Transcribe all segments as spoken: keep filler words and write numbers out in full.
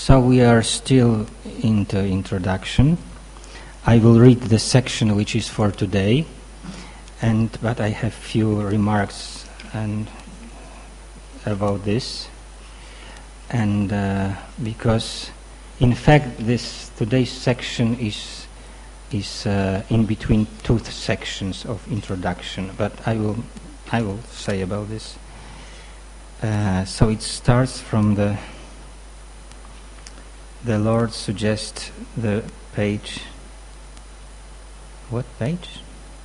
So we are still in the introduction. I will read the section which is for today, and but I have few remarks and about this, and uh, because in fact this today's section is is uh, in between two sections of introduction, but I will I will say about this. Uh, so it starts from the the Lord suggests the page. What page?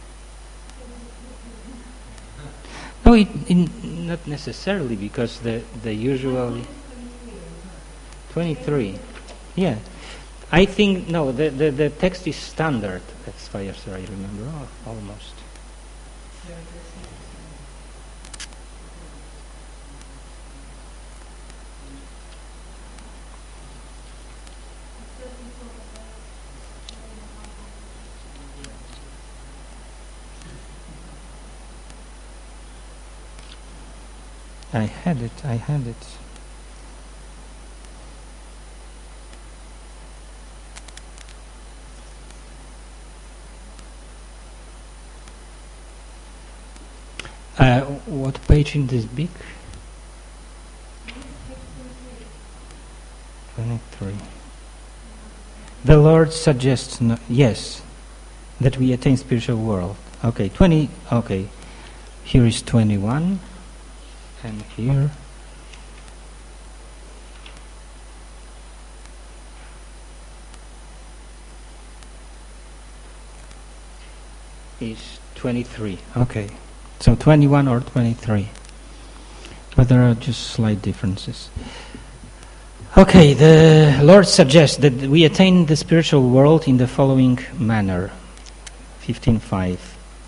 No, it, in, not necessarily, because the the usual twenty-three. Yeah, I think no. The, the, the text is standard as far as I remember, oh, almost. I had it. I had it. Uh, what page in this book? twenty-three. The Lord suggests, no, yes, that we attain spiritual world. Okay, twenty. Okay, here is twenty-one, and here is twenty-three. Okay. So twenty-one or twenty-three, but there are just slight differences. Okay, the Lord suggests that we attain the spiritual world in the following manner. fifteen five.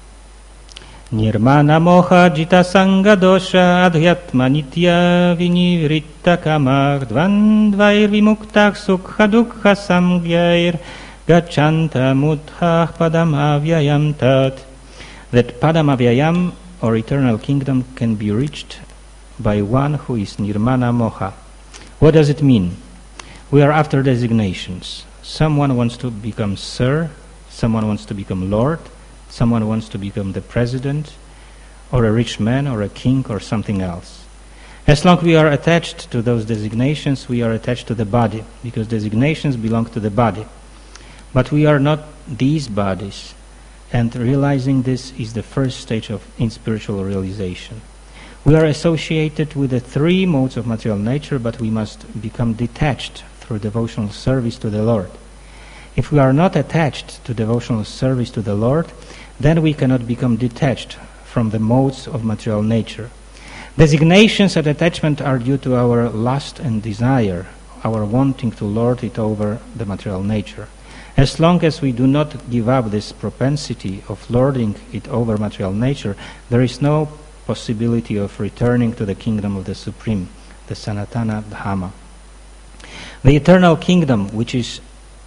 Nirmana moha jita sanga dosha adhyatma nitya vinivritta kamar dvandvair vimuktak sukha dukha samgyair gachanta mudha padamavyayam tat. That Padamavyayam, or eternal kingdom, can be reached by one who is Nirmana Moha. What does it mean? We are after designations. Someone wants to become Sir, someone wants to become Lord, someone wants to become the President, or a rich man, or a king, or something else. As long as we are attached to those designations, we are attached to the body, because designations belong to the body. But we are not these bodies. And realizing this is the first stage of in spiritual realization. We are associated with the three modes of material nature, but we must become detached through devotional service to the Lord. If we are not attached to devotional service to the Lord, then we cannot become detached from the modes of material nature. Designations and attachment are due to our lust and desire, our wanting to lord it over the material nature. As long as we do not give up this propensity of lording it over material nature, there is no possibility of returning to the kingdom of the Supreme, the Sanatana Dhamma. The eternal kingdom, which is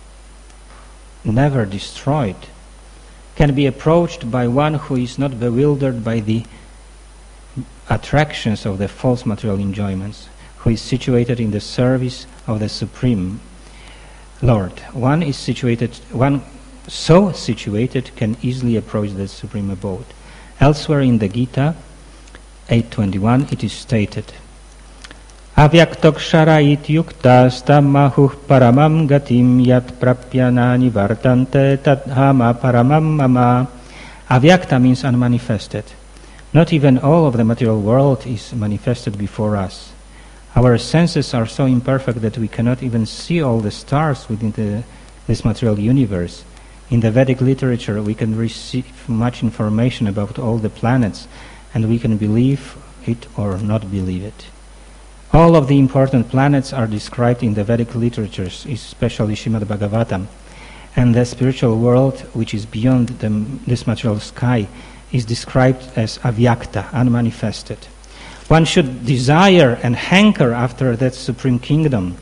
never destroyed, can be approached by one who is not bewildered by the attractions of the false material enjoyments, who is situated in the service of the Supreme Lord. One is situated, one so situated can easily approach the Supreme Abode. Elsewhere in the Gita, eight twenty-one, it is stated, Avyaktakshara ityuktas tammahuh paramam gatim yat prapyanani vartante tadhama paramam mama. Avyakta means unmanifested. Not even all of the material world is manifested before us. Our senses are so imperfect that we cannot even see all the stars within the, this material universe. In the Vedic literature, we can receive much information about all the planets, and we can believe it or not believe it. All of the important planets are described in the Vedic literatures, especially Srimad Bhagavatam. And the spiritual world, which is beyond the, this material sky, is described as avyakta, unmanifested. One should desire and hanker after that supreme kingdom.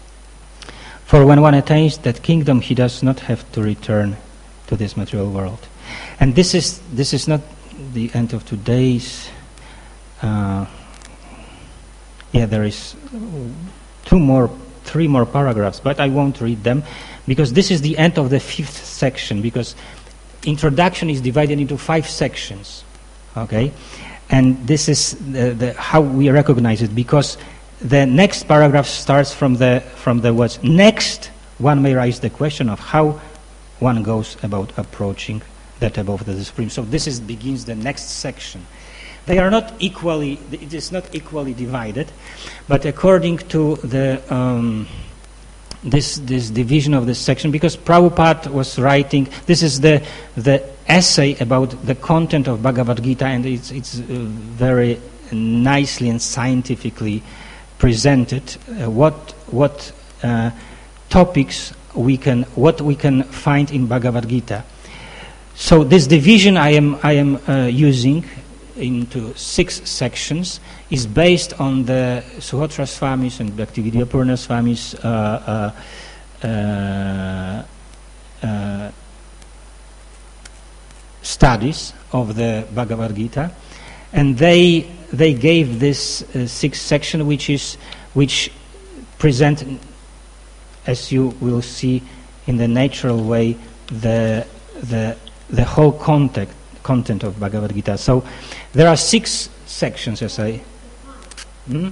For when one attains that kingdom, he does not have to return to this material world. And this is this is not the end of today's. Uh, yeah, there is two more three more paragraphs, but I won't read them because this is the end of the fifth section, because introduction is divided into five sections, okay? And this is the, the, how we recognize it, because the next paragraph starts from the, from the words, next one may raise the question of how one goes about approaching that above the supreme. So this is begins the next section. They are not equally, it is not equally divided, but according to the um, this this division of this section, because Prabhupada was writing, this is the the essay about the content of Bhagavad Gita, and it's it's uh, very nicely and scientifically presented. Uh, what what uh, topics we can what we can find in Bhagavad Gita. So this division I am I am uh, using into six sections is based on the Suhotra Swami's and Bhaktivedanta Swami's uh, uh, uh, uh, studies of the Bhagavad Gita, and they they gave this uh, sixth section, which is which present, as you will see in the natural way, the the the whole context. content of Bhagavad Gita. So there are six sections, as I... Hmm?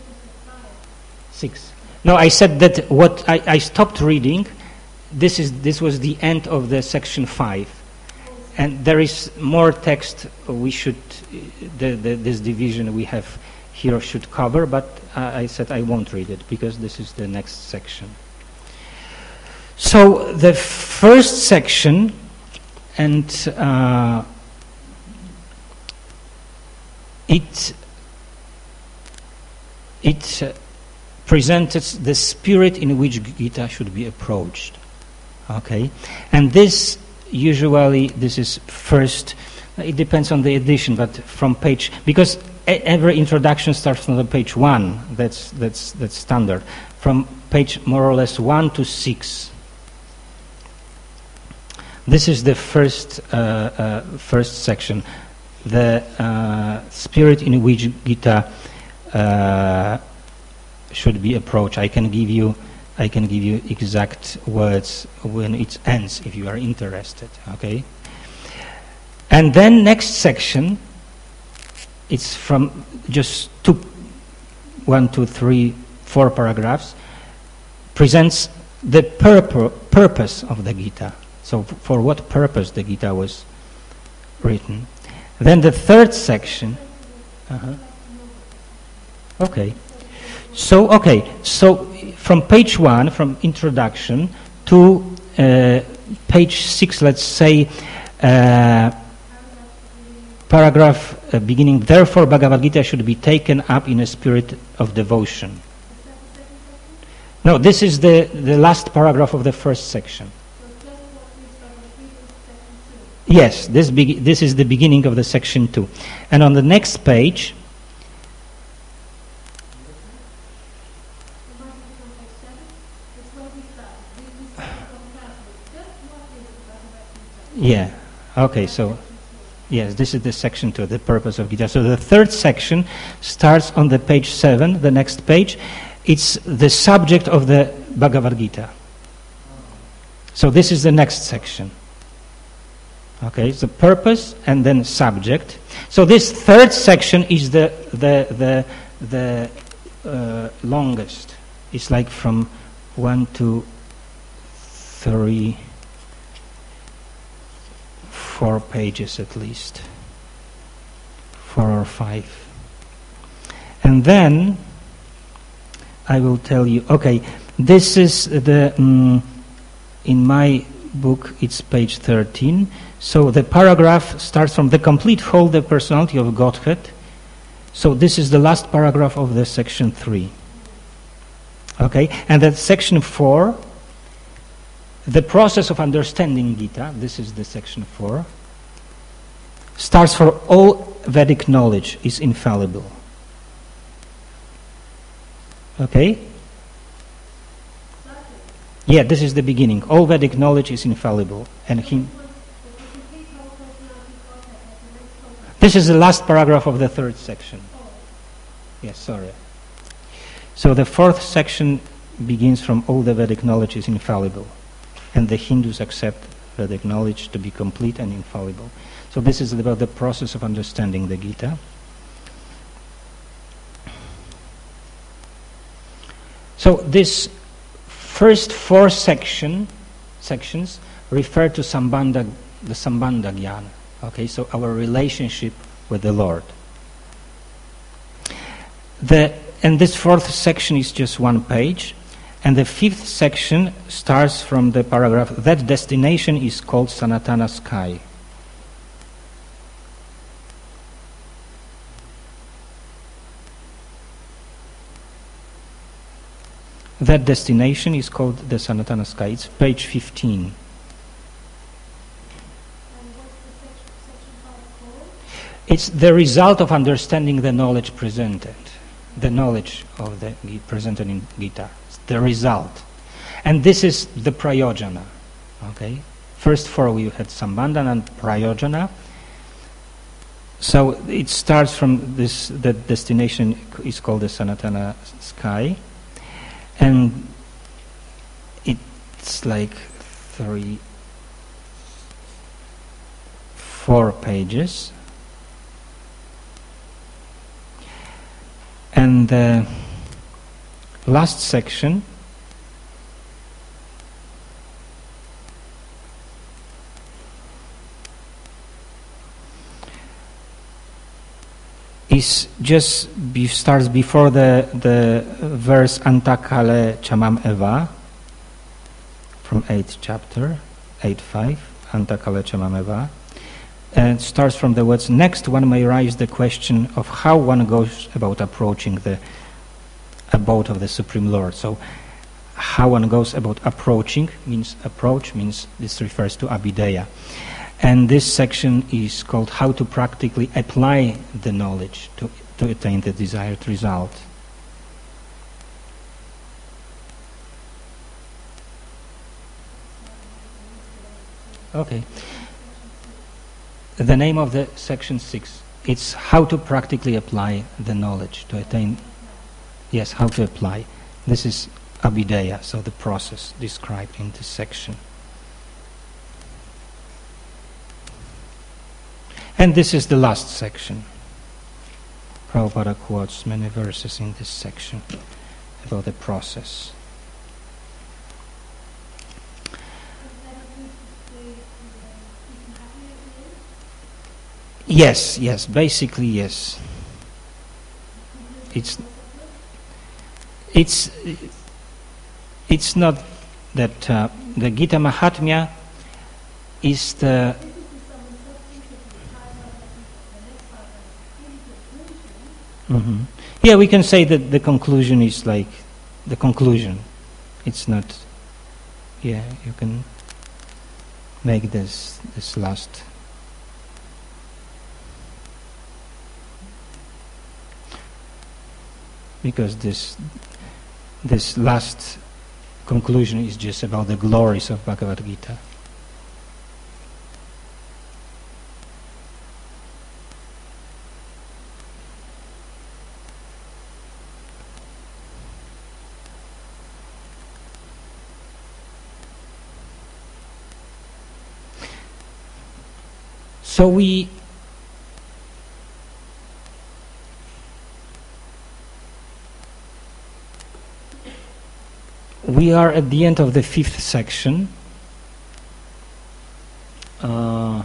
Six. No, I said that what I, I stopped reading, this is this was the end of the section five. And there is more text we should, the, the, this division we have here should cover, but uh, I said I won't read it because this is the next section. So the first section, and uh, It it uh, presented the spirit in which Gita should be approached, okay? And this usually this is first. It depends on the edition, but from page, because a- every introduction starts from the page one. That's that's that's standard. From page more or less one to six. This is the first uh, uh, first section. The uh, spirit in which Gita uh, should be approached. I can give you, I can give you exact words when it ends, if you are interested. Okay. And then next section, it's from just two, one, two, three, four paragraphs, presents the purpo- purpose of the Gita. So, f- for what purpose the Gita was written. Then the third section. Uh-huh. Okay. So okay. So from page one, from introduction to uh, page six, let's say, uh, paragraph uh, beginning. Therefore, Bhagavad Gita should be taken up in a spirit of devotion. No, this is the the last paragraph of the first section. Yes, this be- this is the beginning of the section two. And on the next page, yeah, okay, so, yes, this is the section two, the purpose of Gita. So the third section starts on the page seven, the next page. It's the subject of the Bhagavad Gita. So this is the next section. Okay, it's the purpose and then subject. So this third section is the the the the uh, longest. It's like from one to three, four pages at least, four or five. And then I will tell you. Okay, this is the um, in my book. It's page thirteen. So the paragraph starts from the complete whole, the personality of Godhead. So this is the last paragraph of the section three. Okay, and that section four, the process of understanding Gita, this is the section four, starts for all Vedic knowledge is infallible. Okay? Yeah, this is the beginning. All Vedic knowledge is infallible. And he... This is the last paragraph of the third section. Yes, sorry. So the fourth section begins from all the Vedic knowledge is infallible, and the Hindus accept Vedic knowledge to be complete and infallible. So this is about the process of understanding the Gita. So this first four section sections refer to Sambandha, the Sambandha Jnana. Okay, so our relationship with the Lord. The and this fourth section is just one page, and the fifth section starts from the paragraph, that destination is called Sanatana sky. That destination is called the Sanatana sky. It's page fifteen. It's the result of understanding the knowledge presented. The knowledge of the presented in Gita. It's the result. And this is the Prayojana. Okay? First four we had Sambandha and Prayojana. So it starts from this, the destination is called the Sanatana sky. And it's like three, four pages. And the last section is just be, starts before the the verse Antakale Chamam Eva from eighth chapter, eight five, Antakale Chamam Eva. And starts from the words, next one may raise the question of how one goes about approaching the abode of the Supreme Lord. So how one goes about approaching means approach, means this refers to Abhideya. And this section is called how to practically apply the knowledge to, to attain the desired result. Okay. The name of the section six, it's how to practically apply the knowledge to attain, yes, how to apply. This is Abhideya, so the process described in this section. And this is the last section. Prabhupada quotes many verses in this section about the process. Yes, yes, basically yes. It's it's it's not that uh, the Gita Mahatmya is the mm-hmm. Yeah, we can say that the conclusion is like the conclusion. It's not. Yeah, you can make this this last. Because this this last conclusion is just about the glories of Bhagavad Gita. So we We are at the end of the fifth section. Uh,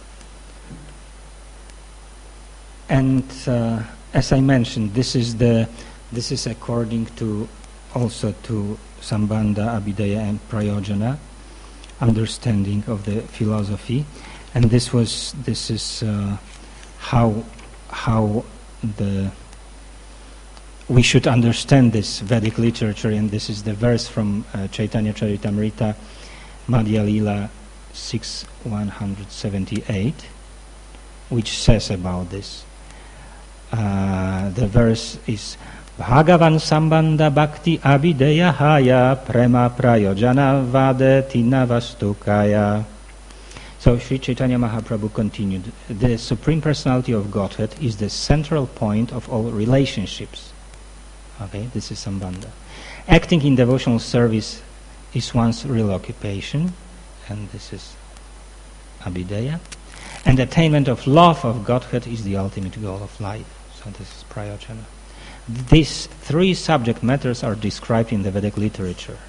and uh, as I mentioned, this is the this is according to also to Sambandha, Abhideya and Prayojana, understanding of the philosophy, and this was this is uh, how how the we should understand this Vedic literature, and this is the verse from uh, Chaitanya Charitamrita, Madhya Lila six one seventy-eight, which says about this. Uh, the verse is Bhagavan Sambandha Bhakti Abhideya Haya Prema Prayojana Vade Tina Vastukaya. So Sri Chaitanya Mahaprabhu continued, the Supreme Personality of Godhead is the central point of all relationships. Okay, this is Sambandha. Acting in devotional service is one's real occupation, and this is abhideya. And attainment of love of Godhead is the ultimate goal of life. So this is prayojana. These three subject matters are described in the Vedic literature.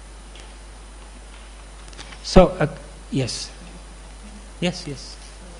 So, uh, yes. Yes, yes.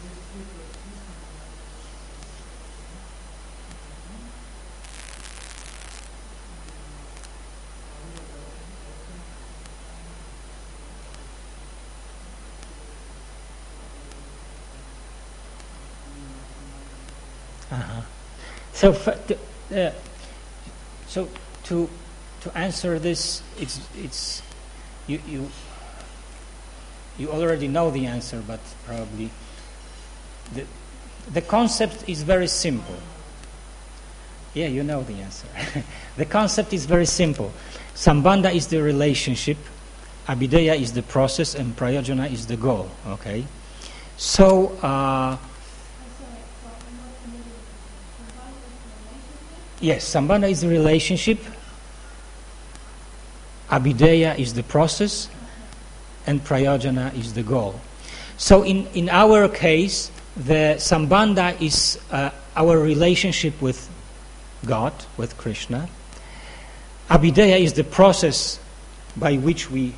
Uh-huh. So, uh, so to to answer this, it's it's you you you already know the answer, but probably the the concept is very simple. Yeah, you know the answer. The concept is very simple. Sambandha is the relationship, abhideya is the process, and prayojana is the goal. Okay, so. Uh, Yes, sambandha is the relationship, abhideya is the process, and prayojana is the goal. So in, in our case, the sambandha is uh, our relationship with God, with Krishna. Abhideya is the process by which we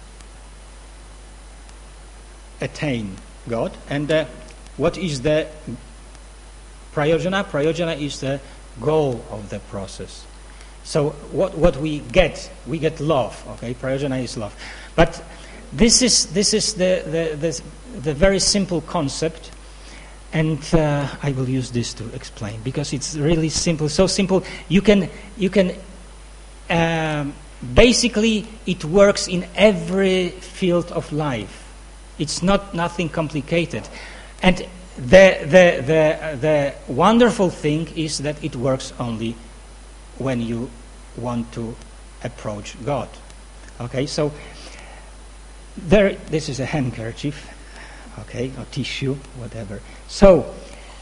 attain God. And uh, what is the prayojana? Prayojana is the goal of the process. So what what we get, we get love. Okay, prayojana is love. But this is this is the the the, the very simple concept, and uh, I will use this to explain because it's really simple. So simple you can you can um, basically it works in every field of life. It's not nothing complicated, and. The, the, the, the wonderful thing is that it works only when you want to approach God. Okay, so there, this is a handkerchief, okay, or tissue, whatever. So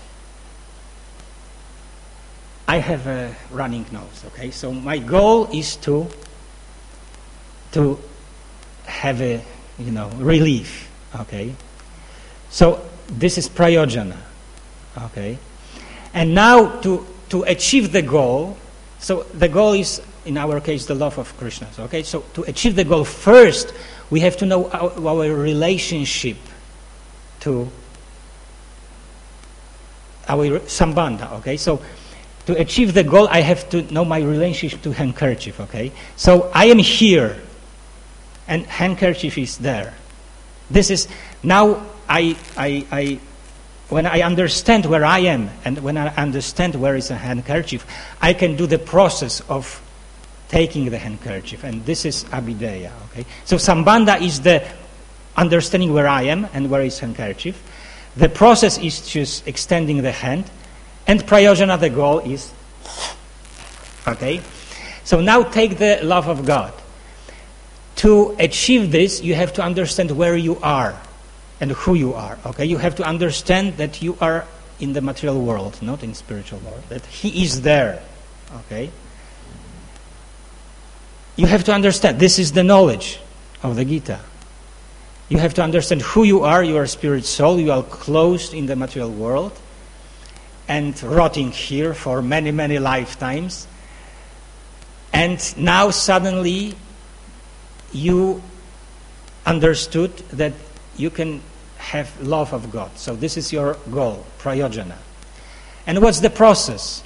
I have a running nose, okay, so my goal is to to have a, you know, relief, okay. So this is prayojana, okay? And now to, to achieve the goal, so the goal is, in our case, the love of Krishna, okay? So to achieve the goal, first we have to know our, our relationship to our sambandha, okay? So to achieve the goal, I have to know my relationship to handkerchief, okay? So I am here, and handkerchief is there. This is, now I, I, I, when I understand where I am and when I understand where is a handkerchief, I can do the process of taking the handkerchief, and this is abhideya. Okay, so sambandha is the understanding where I am and where is handkerchief. The process is just extending the hand, and prayojana, the goal is. Okay, so now take the love of God. To achieve this, you have to understand where you are and who you are. Okay, you have to understand that you are in the material world, not in spiritual world. That He is there. Okay, you have to understand. This is the knowledge of the Gita. You have to understand who you are. You are a spirit soul. You are closed in the material world and rotting here for many, many lifetimes. And now suddenly you understood that you can have love of God. So this is your goal, prayojana. And what's the process?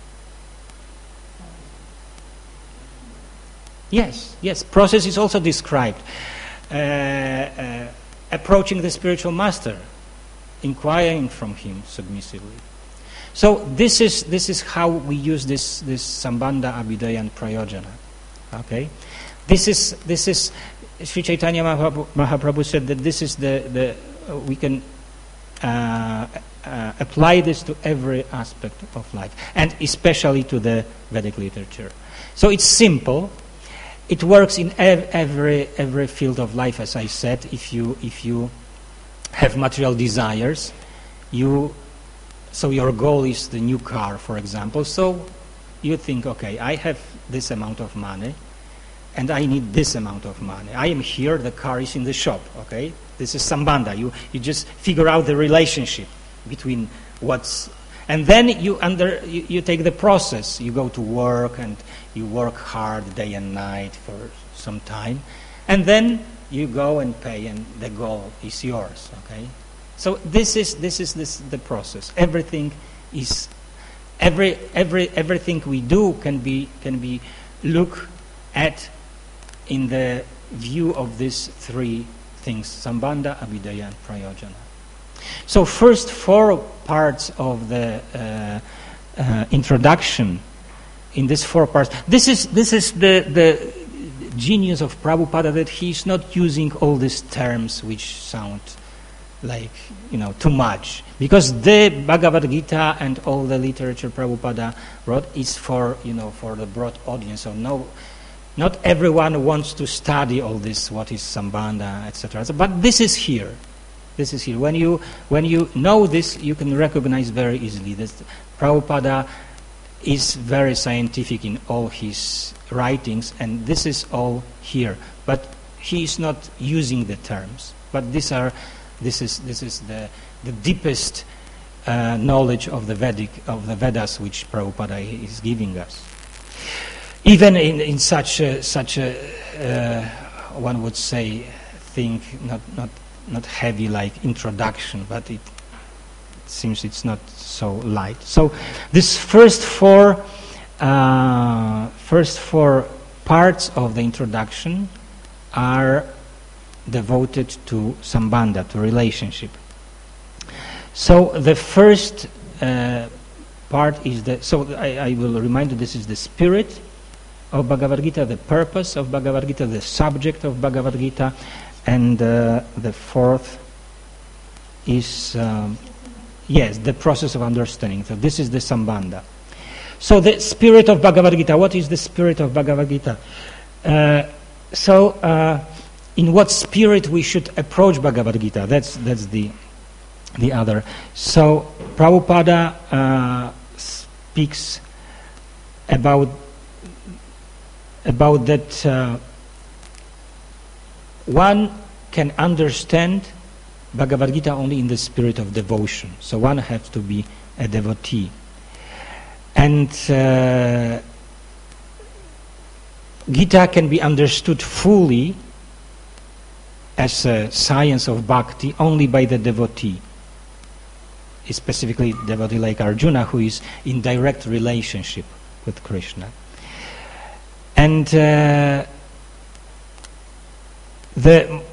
Yes, yes, process is also described. Uh, uh, approaching the spiritual master, inquiring from him submissively. So this is this is how we use this this sambandha, abhideya, and prayojana. Okay, this is this is Sri Chaitanya Mahaprabhu, Mahaprabhu said that this is the the uh, we can uh, uh, apply this to every aspect of life, and especially to the Vedic literature. So it's simple. It works in ev- every every field of life, as I said. If you if you have material desires, you so your goal is the new car, for example. So you think, okay, I have this amount of money, and I need this amount of money. I am here, the car is in the shop, okay? This is Sambandha. You, you just figure out the relationship between what's... And then you, under, you, you take the process. You go to work, and you work hard day and night for some time. And then you go and pay, and the goal is yours, okay? So this is this is this the process. Everything is... Every, every, everything we do can be can be looked at in the view of these three things: Sambandha, Abhidhaya, and Prayojana. So first four parts of the uh, uh, introduction, in these four parts, this is this is the the genius of Prabhupada, that he's not using all these terms which sound like, you know, too much. Because the Bhagavad Gita and all the literature Prabhupada wrote is for, you know, for the broad audience. So no, not everyone wants to study all this, what is Sambandha, et cetera. But this is here. This is here. When you when you know this, you can recognize very easily that Prabhupada is very scientific in all his writings, and this is all here. But he is not using the terms. But these are This is this is the the deepest uh, knowledge of the Vedic of the Vedas which Prabhupada is giving us. Even in, in such a, such a uh, one would say thing, not not not heavy like introduction, but it, it seems it's not so light. So this first four uh, first four parts of the introduction are devoted to Sambandha, to relationship. So the first uh, part is the, so I, I will remind you, this is the spirit of Bhagavad Gita, the purpose of Bhagavad Gita, the subject of Bhagavad Gita, and uh, the fourth is, um, yes, the process of understanding. So this is the Sambandha. So the spirit of Bhagavad Gita, what is the spirit of Bhagavad Gita? Uh, so, uh, in what spirit we should approach Bhagavad Gita? That's that's the the other. So Prabhupada uh, speaks about about that uh, one can understand Bhagavad Gita only in the spirit of devotion. So one has to be a devotee, and uh, Gita can be understood fully as a science of bhakti only by the devotee, specifically devotee like Arjuna, who is in direct relationship with Krishna. And uh, the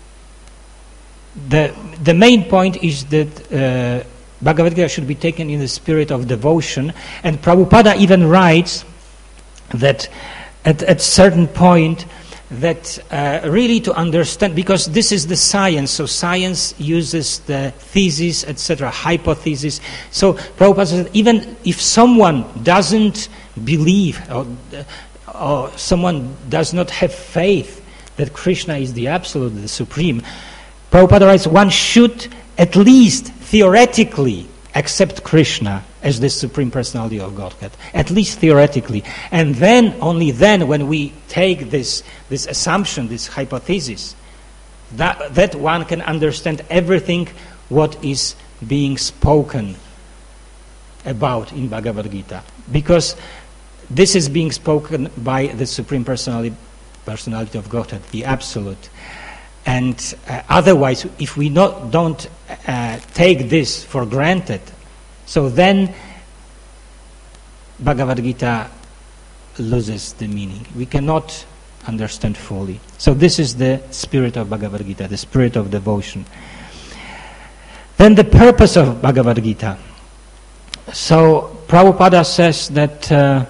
the the main point is that uh, Bhagavad Gita should be taken in the spirit of devotion, and Prabhupada even writes that at at certain point that uh, really to understand, because this is the science, so science uses the thesis, et cetera, hypothesis. So Prabhupada said, even if someone doesn't believe, or, or someone does not have faith that Krishna is the absolute, the supreme, Prabhupada writes, one should at least theoretically accept Krishna as the Supreme Personality of Godhead, at least theoretically. And then, only then, when we take this this assumption, this hypothesis, that, that one can understand everything what is being spoken about in Bhagavad Gita. Because this is being spoken by the Supreme Personality, personality of Godhead, the Absolute. And uh, otherwise, if we not, don't uh, take this for granted, so then Bhagavad Gita loses the meaning. We cannot understand fully. So this is the spirit of Bhagavad Gita, the spirit of devotion. Then the purpose of Bhagavad Gita. So Prabhupada says that uh,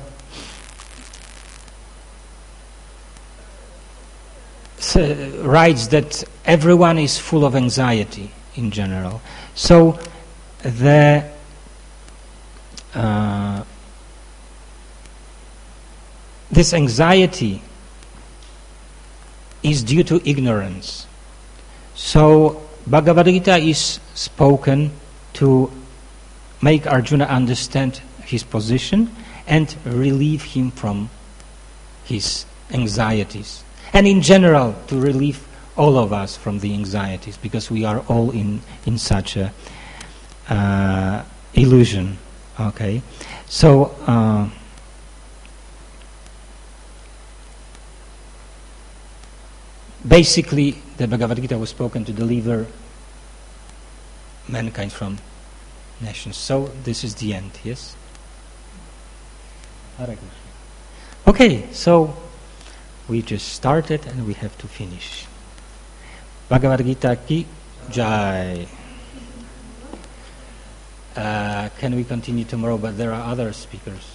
writes that everyone is full of anxiety in general. So the uh, this anxiety is due to ignorance. So Bhagavad Gita is spoken to make Arjuna understand his position and relieve him from his anxieties. And in general, to relieve all of us from the anxieties, because we are all in, in such a uh, illusion. Okay? So, uh, basically, the Bhagavad Gita was spoken to deliver mankind from nations. So, this is the end, yes? Hare Krishna. Okay, so we just started and we have to finish. Bhagavad Gita ki jai. Uh, can we continue tomorrow? But there are other speakers.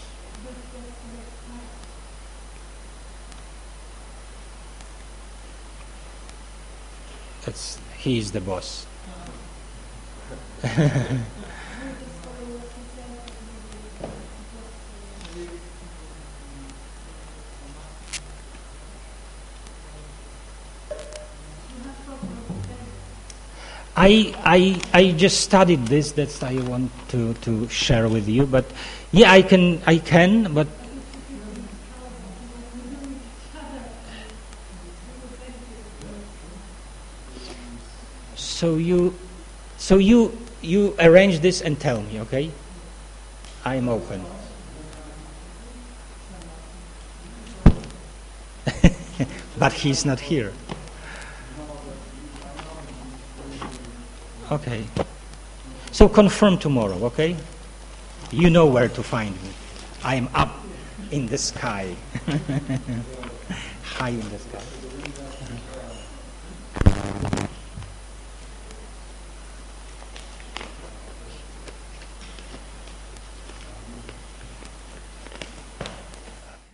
That's, he is the boss. I, I, I just studied this, that's I want to, to share with you, but yeah, I can, I can, but so you, so you, you arrange this and tell me, okay? I'm open. But he's not here. Okay. So confirm tomorrow, okay? You know where to find me. I am up in the sky. High in the sky.